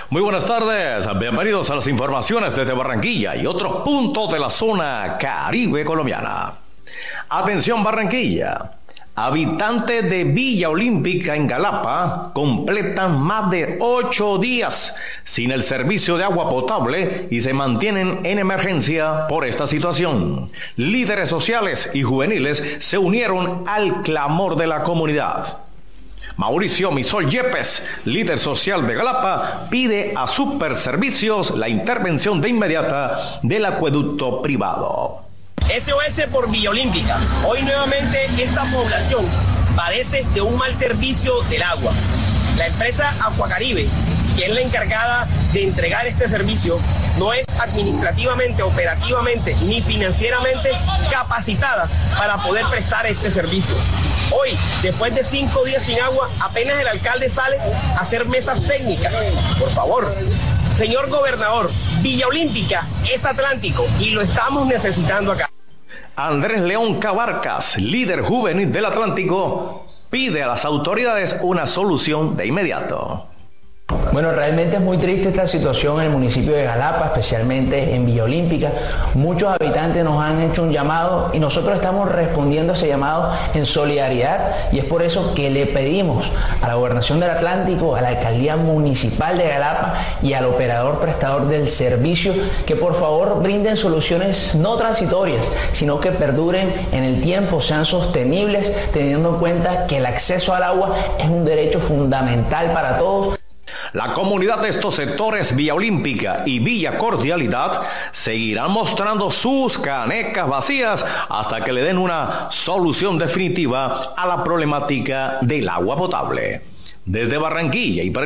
Muy buenas tardes, bienvenidos a las informaciones desde Barranquilla y otros puntos de la zona Caribe colombiana. Atención Barranquilla, habitantes de Villa Olímpica en Galapa completan más de 8 días sin el servicio de agua potable y se mantienen en emergencia por esta situación. Líderes sociales y juveniles se unieron al clamor de la comunidad. Mauricio Misol Yepes, líder social de Galapa, pide a Superservicios la intervención de inmediata del acueducto privado. SOS por Villa Olímpica. Hoy nuevamente esta población padece de un mal servicio del agua. La empresa Acuacaribe, que es la encargada de entregar este servicio, no es administrativamente, operativamente ni financieramente capacitada para poder prestar este servicio. Hoy, después de 5 días sin agua, apenas el alcalde sale a hacer mesas técnicas. Por favor, señor gobernador, Villa Olímpica es Atlántico y lo estamos necesitando acá. Andrés León Cabarcas, líder juvenil del Atlántico, pide a las autoridades una solución de inmediato. Bueno, realmente es muy triste esta situación en el municipio de Galapa, especialmente en Villa Olímpica. Muchos habitantes nos han hecho un llamado y nosotros estamos respondiendo a ese llamado en solidaridad, y es por eso que le pedimos a la Gobernación del Atlántico, a la Alcaldía Municipal de Galapa y al operador prestador del servicio que por favor brinden soluciones no transitorias, sino que perduren en el tiempo, sean sostenibles, teniendo en cuenta que el acceso al agua es un derecho fundamental para todos. La comunidad de estos sectores, Villa Olímpica y Villa Cordialidad, seguirán mostrando sus canecas vacías hasta que le den una solución definitiva a la problemática del agua potable. Desde Barranquilla y